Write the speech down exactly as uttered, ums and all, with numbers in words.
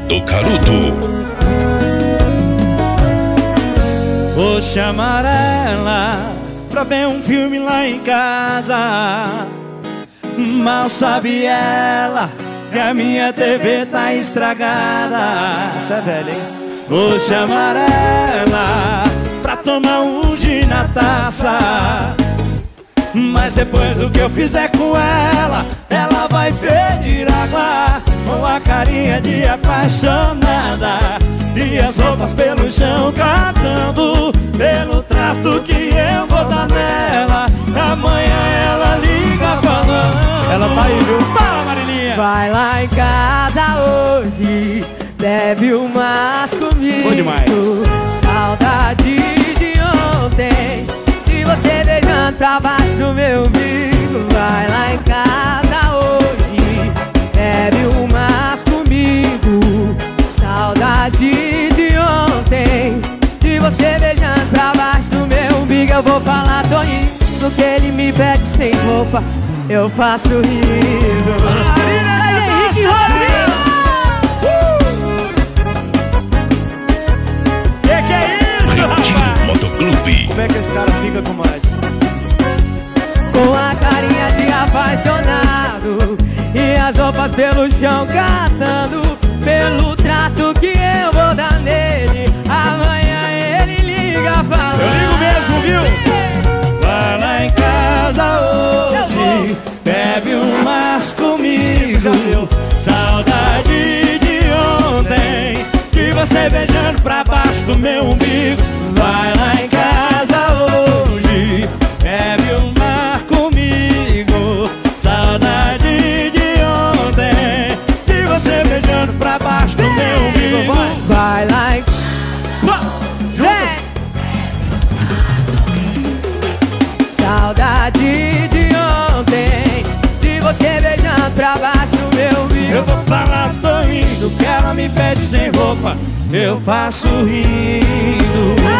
do Caruto. Vou chamar ela pra ver um filme lá em casa. Mal sabe ela que a minha T V tá estragada. Essa é velha, hein? Vou chamar ela pra tomar um gin na taça. Mas depois do que eu fizer com ela, ela vai pedir água com a carinha de apaixonada e as roupas pelo chão catando pelo trato que eu vou dar nela. Amanhã ela liga falando. Ela tá aí, viu? Fala, Marilinha! Vai lá em casa hoje, bebe umas comigo. Bom demais. Saudade de ontem, de você beijando pra baixo do meu umbigo. Vai lá em casa hoje, bebe umas comigo. Saudade de ontem, de você beijando pra baixo do meu umbigo. Eu vou falar, tô indo, que ele me pede sem roupa, eu faço rindo. Aí, Henrique Rodrigo! Que que é isso, Pretinho rapaz? Motoclube. Como é que esse cara fica, comadre? Com a carinha de apaixonado e as roupas pelo chão catando pelo trato que eu vou dar nele. Amanhã ele liga falando. Eu ligo mesmo, viu? Vai lá em casa hoje, bebe umas comigo. Saudade de ontem, de você beijando pra baixo do meu umbigo. Vai lá em casa hoje, bebe uma comigo. Saudade de ontem, de você beijando pra baixo do meu umbigo. Vai, Vai lá em... Vem! Saudade de ontem, de você beijando pra baixo do meu umbigo. eu vou falar, tô indo, que ela me pede sem roupa, eu faço rindo.